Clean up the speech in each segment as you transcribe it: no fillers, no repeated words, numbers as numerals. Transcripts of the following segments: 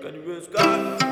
стакане виска.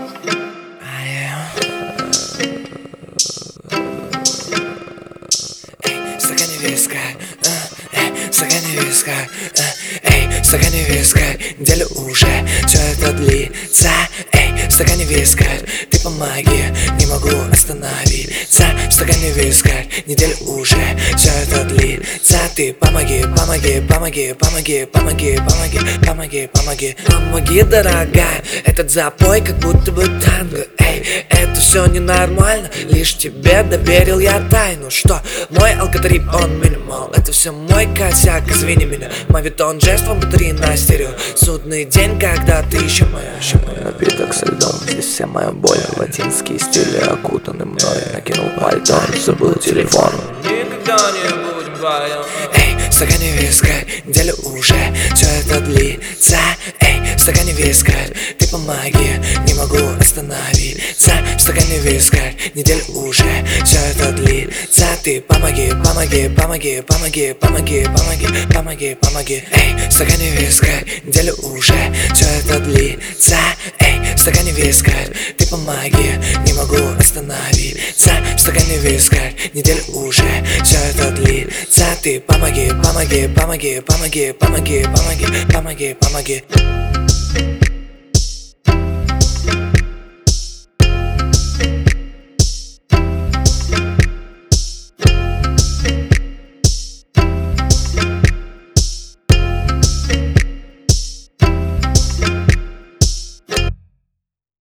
Стакане виска, стакане виска, стакане виска, неделю уже все это длится. Стакане виска, ты помоги, не могу остановиться. Стакане виска, неделю уже все это длится. Ты помоги, помоги, помоги, помоги, помоги, помоги, помоги, помоги. Помоги, дорогая, этот запой как будто бы танго. Это все ненормально, лишь тебе доверил я тайну, что мой алкотрип, он минимал. Это все мой косяк, извини меня. Мавитон жестом батареи на стерео. Судный день, когда ты еще моя, Напиток со льдом, здесь вся моя боль. Латинские стили окутаны мной. Накинул пальто, забыл телефон. Никогда не будем вдвоем. в стакане виска, неделю уже все это длится. В стакане виска, ты помоги, не могу остановиться. В стакане виска, неделю уже все это длится. Ты помоги, помоги, помоги, помоги, помоги, помоги, помоги, помоги. В стакане виска, неделю уже все это длится. В стакане виска, ты помоги, не могу остановиться. В стакане виска, неделю уже все это длится. Ты помоги, помоги, помоги, помоги, помоги, помоги, помоги, помоги.